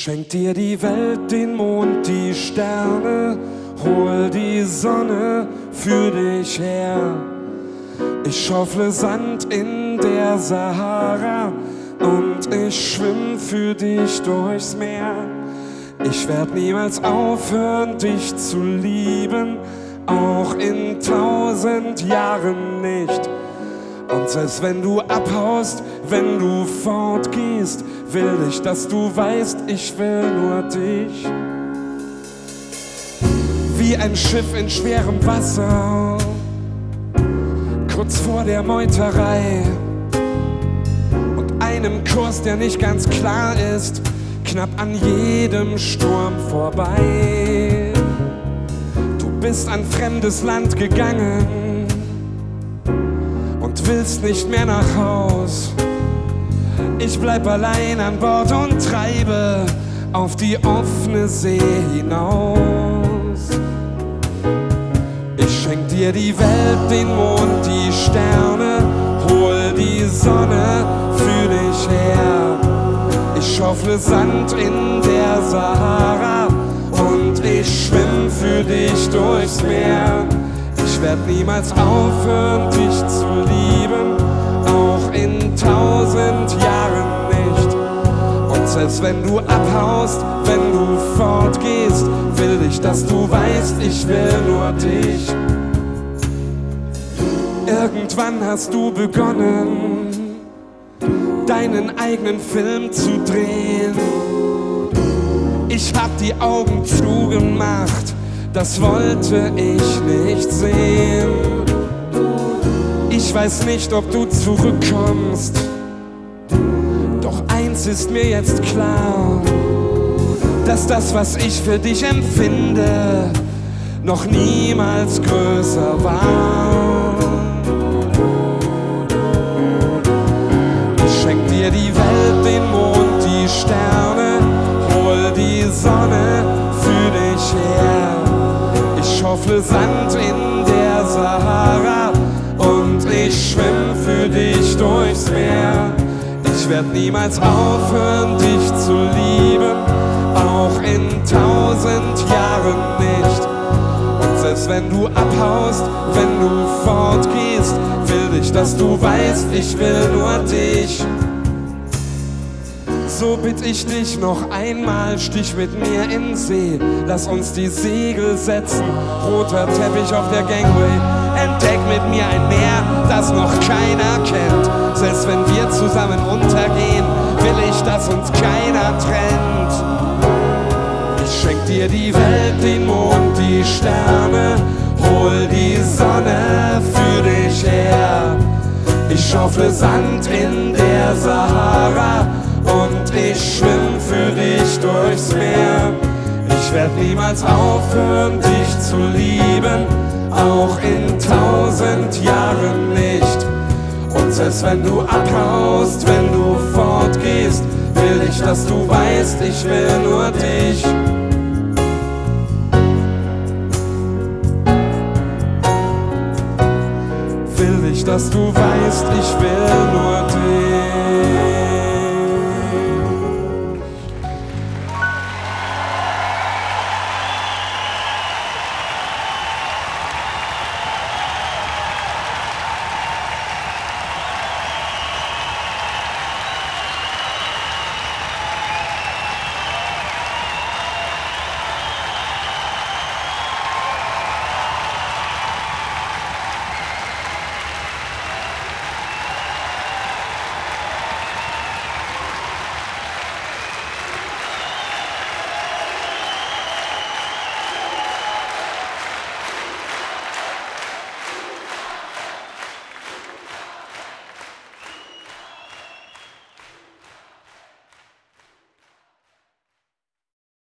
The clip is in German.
Schenk dir die Welt, den Mond, die Sterne, hol die Sonne für dich her. Ich schaufle Sand in der Sahara und ich schwimm für dich durchs Meer. Ich werd niemals aufhören, dich zu lieben, auch in 1000 Jahren nicht. Und selbst wenn du abhaust, wenn du fortgehst, will ich, dass du weißt, ich will nur dich. Wie ein Schiff in schwerem Wasser, kurz vor der Meuterei und einem Kurs, der nicht ganz klar ist, knapp an jedem Sturm vorbei. Du bist an fremdes Land gegangen und willst nicht mehr nach Haus. Ich bleib allein an Bord und treibe auf die offene See hinaus. Ich schenk dir die Welt, den Mond, die Sterne, hol die Sonne für dich her. Ich schaufle Sand in der Sahara und ich schwimm für dich durchs Meer. Ich werd niemals aufhören, dich zu lieben, auch in 1000 Jahren nicht. Und selbst wenn du abhaust, wenn du fortgehst, will ich, dass du weißt, ich will nur dich. Irgendwann hast du begonnen, deinen eigenen Film zu drehen. Ich hab die Augen zugemacht, das wollte ich nicht sehen. Ich weiß nicht, ob du zurückkommst, doch eins ist mir jetzt klar, dass das, was ich für dich empfinde, noch niemals größer war. Ich schenk dir die Welt, den Mond, die Sterne, hol die Sonne für dich her. Ich schaufle Sand in der Sahara und ich schwimm für dich durchs Meer. Ich werd niemals aufhören, dich zu lieben, auch in 1000 Jahren nicht. Und selbst wenn du abhaust, wenn du fortgehst, will ich, dass du weißt, ich will nur dich. So bitt ich dich noch einmal, stich mit mir in See. Lass uns die Segel setzen, roter Teppich auf der Gangway. Entdeck mit mir ein Meer, das noch keiner kennt. Selbst wenn wir zusammen untergehen, will ich, dass uns keiner trennt. Ich schenk dir die Welt, den Mond, die Sterne, hol die Sonne für dich her. Ich schaufle Sand in der Sahara und ich schwimm für dich durchs Meer. Ich werd niemals aufhören, dich zu lieben, auch in 1000 Jahren nicht. Und selbst wenn du abhaust, wenn du fortgehst, will ich, dass du weißt, ich will nur dich.